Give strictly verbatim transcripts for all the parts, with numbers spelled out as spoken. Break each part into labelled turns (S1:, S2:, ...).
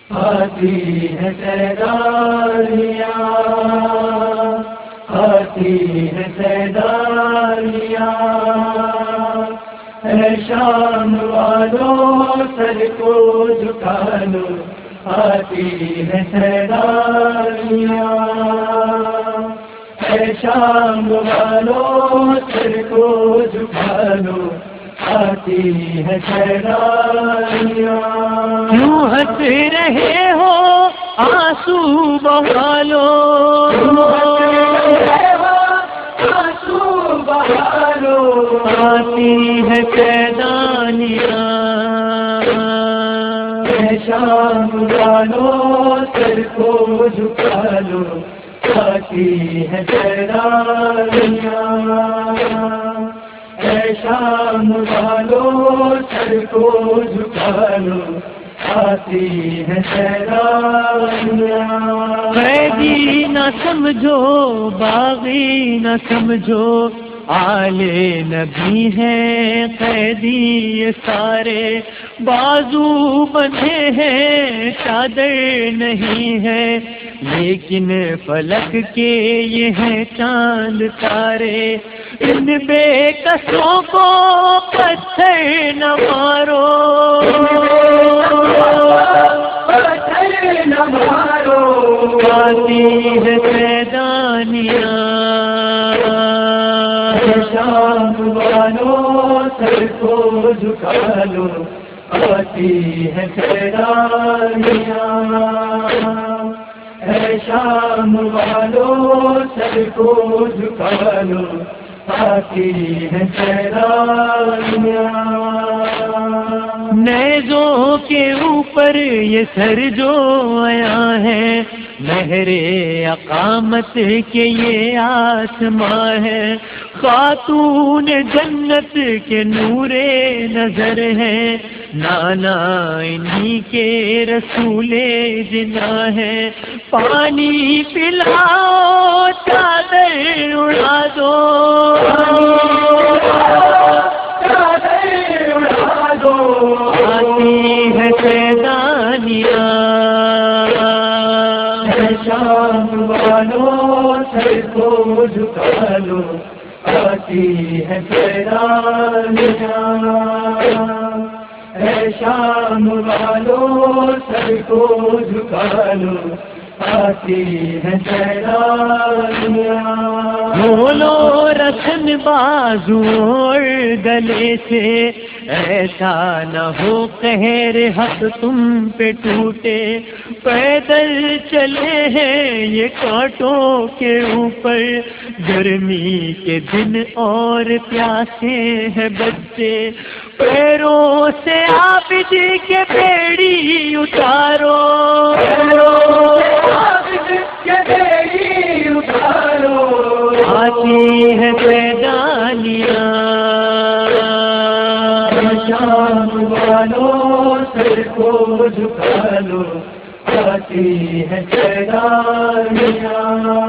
S1: آتی ہے سیداریاں، آتی ہے سیداریاں، اے شام والوں سر کو جھکا لو، آتی ہے سیداریاں، اے شام والوں سر کو جھکا لو، آتی ہے سیداریاں۔
S2: کیوں ہنس رہے ہو آنسو بہا لو،
S1: آنسو بہا لو،
S2: آتی ہے سیداریاں،
S1: اے شام والوں سر کو جھکا لو، آتی ہے سیداریاں، اے شام والوں سر کو جھکا لو، آتی ہے سیداریاں۔
S2: قیدی نہ سمجھو باغی نہ سمجھو، آل نبی ہیں قیدی یہ سارے، بازو بندھے ہیں چادر نہیں ہے، لیکن فلک کے یہ ہیں چاند تارے، ان بے کسوں کو پتھر نہ مارو،
S1: پتھر نہ مارو،
S2: آتی ہے سیداریاں،
S1: شام والوں سر کو جھکا لو، آتی ہے سیداریاں، اے شام والوں سر کو جھکا لو، آتی ہے سیداریاں۔
S2: نیزوں کے اوپر یہ سر جو آیا ہے، مہر اقامت کے یہ آسماں ہے، خاتون جنت کے نور نظر ہے، نانا انہی کے رسول جنا ہے، پانی پلاؤ چادر اڑا دو،
S1: چادر اڑا دو،
S2: آتی ہے سیداریاں،
S1: شام والوں سر کو جھکا لو، آتی ہے سیداریاں، اے شام والوں سر کو جھکا لو، آتی ہے سیداریاں۔
S2: بولو رسن بازو اور گلے سے، ایسا نہ ہو قہر حق تم پہ ٹوٹے، پیدل چلے ہیں یہ کانٹوں کے اوپر، گرمی کے دن اور پیاسے ہیں بچے، پیروں سے عابد کے بیڑی اتارو، آتی ہے سیداریاں،
S1: شام والوں سر کو جھکا لو، آتی ہے سیداریاں،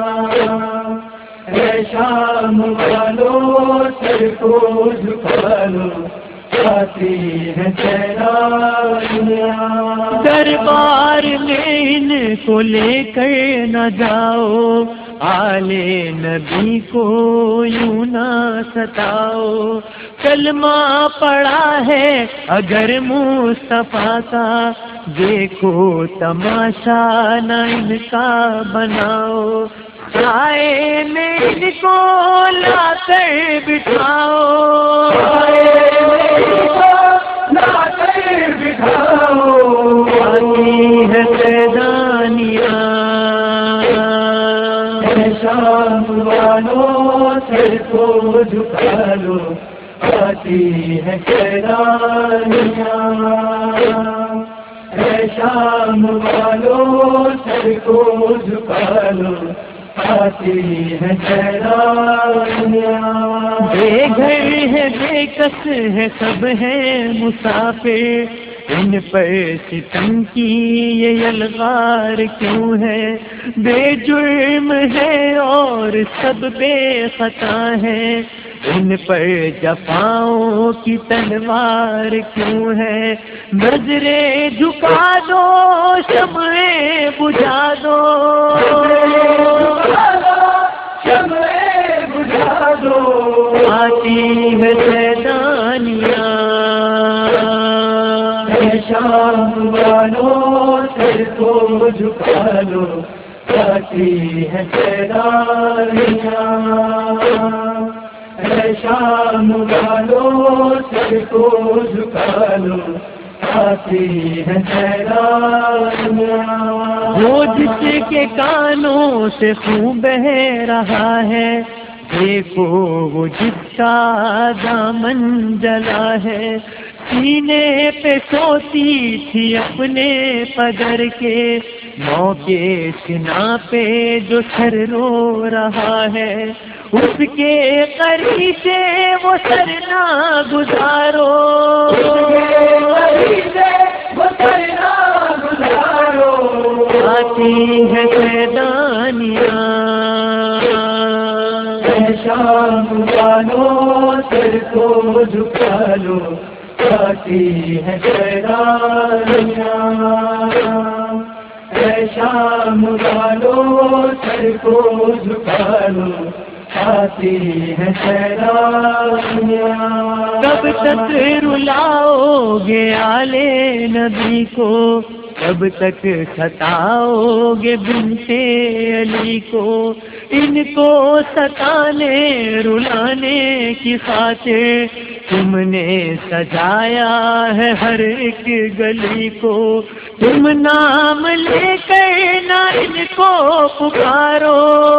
S1: اے شام والوں سر کو جھکا لو، آتی ہے سیداریاں۔
S2: دربار میں ان کو لے کر نہ جاؤ، آل نبی کو یوں نہ ستاؤ، کلمہ پڑا ہے اگر مصطفیٰ کا، دیکھو تماشا نہ ان کا بناؤ، سائے میں ان کو لا کر بٹھاؤ، آتی ہے سیداریاں،
S1: شام والوں سر کو جھکا لو، آتی ہے سیداریاں، اے شام والوں سر کو جھکا لو، آتی ہے سیداریاں۔
S2: بے گھر ہے بے کس ہے سب ہے مسافر، ان پر ستم کی یہ یلغار کیوں ہے، بے جرم ہے اور سب بے خطا ہے، ان پر جفاؤں کی تلوار کیوں ہے؟ نظریں جھکا دو، شمعیں بجھا دو،
S1: شمعیں بجھا دو،
S2: آتی ہے سیدانیاں،
S1: شام والوں سر کو جھکا لو، آتی ہے سیدانیاں، شام والوں سر کو جھکا لو، آتی ہے سیدانیاں،
S2: وہ جس کے کانوں سے خون بہ رہا ہے، دیکھو وہ جس کا دامن جلا ہے، سینے پہ سوتی تھی اپنے پدر کے، موقع سنا پہ جو سر رو رہا ہے، اس کے قریب سے وہ سر نہ گزارو، آتی ہے سیدانیاں،
S1: شام والوں سر کو جھکا لو، آتی ہے سیدانیاں، شام والوں سر کو جھکا لو، آتی ہے سیدانیاں،
S2: کب تک رلاؤ گے آلے نبی کو، کب تک ستاؤ گے بنتے علی کو، ان کو ستانے رلانے کی خاطر تم نے سجایا ہے ہر ایک گلی کو، تم نام لے کر نہ ان کو پکارو،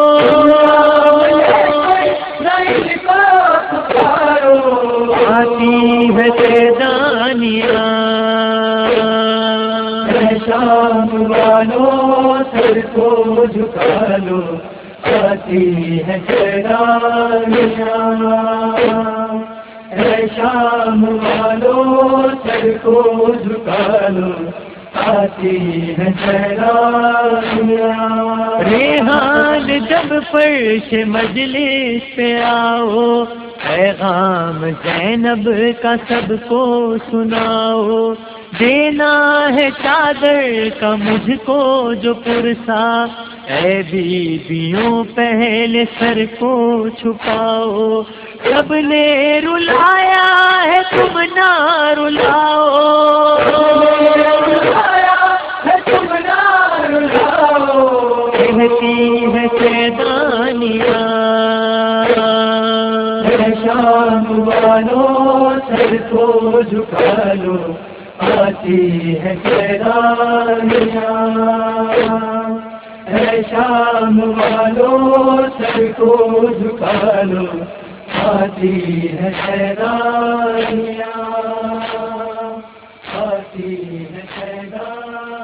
S2: آتی ہے سیدانیاں،
S1: شام والوں سر کو جھکا لو، آتی ہے سیدانیاں، شام والوں سر کو جھکا لو، آتی ہے سیدانیاں،
S2: ریحان جب فرش مجلس پہ آؤ، پیغام زینب کا سب کو سناؤ، دینا ہے چادر کا مجھ کو جو پرسا، اے بیویوں پہلے سر کو چھپاؤ، سب نے رلایا ہے تم نہ رلاؤ، کہتی ہے سیدانیاں،
S1: شام والوں سر کو جھکا لو، آتی ہے سیدانیاں، شام والوں سر کو جھکا لو، آتی ہے سیدانیاں، آتی ہے سیدانیاں۔